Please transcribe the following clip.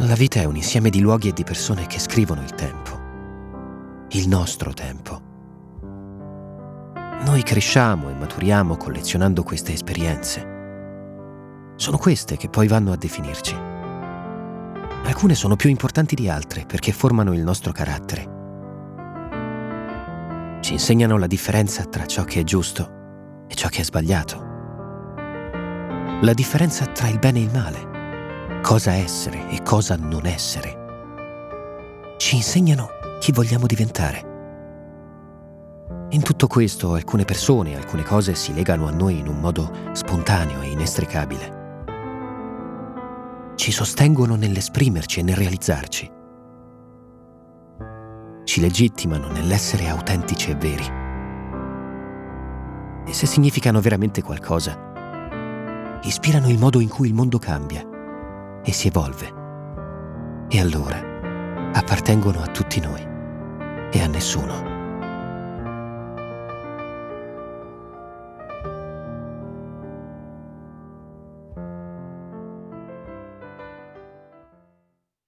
La vita è un insieme di luoghi e di persone che scrivono il tempo, il nostro tempo. Noi cresciamo e maturiamo collezionando queste esperienze. Sono queste che poi vanno a definirci. Alcune sono più importanti di altre perché formano il nostro carattere. Ci insegnano la differenza tra ciò che è giusto e ciò che è sbagliato. La differenza tra il bene e il male, cosa essere e cosa non essere. Ci insegnano chi vogliamo diventare. In tutto questo alcune persone, alcune cose si legano a noi in un modo spontaneo e inestricabile. Ci sostengono nell'esprimerci e nel realizzarci. Ci legittimano nell'essere autentici e veri. E se significano veramente qualcosa, ispirano il modo in cui il mondo cambia e si evolve. E allora appartengono a tutti noi e a nessuno.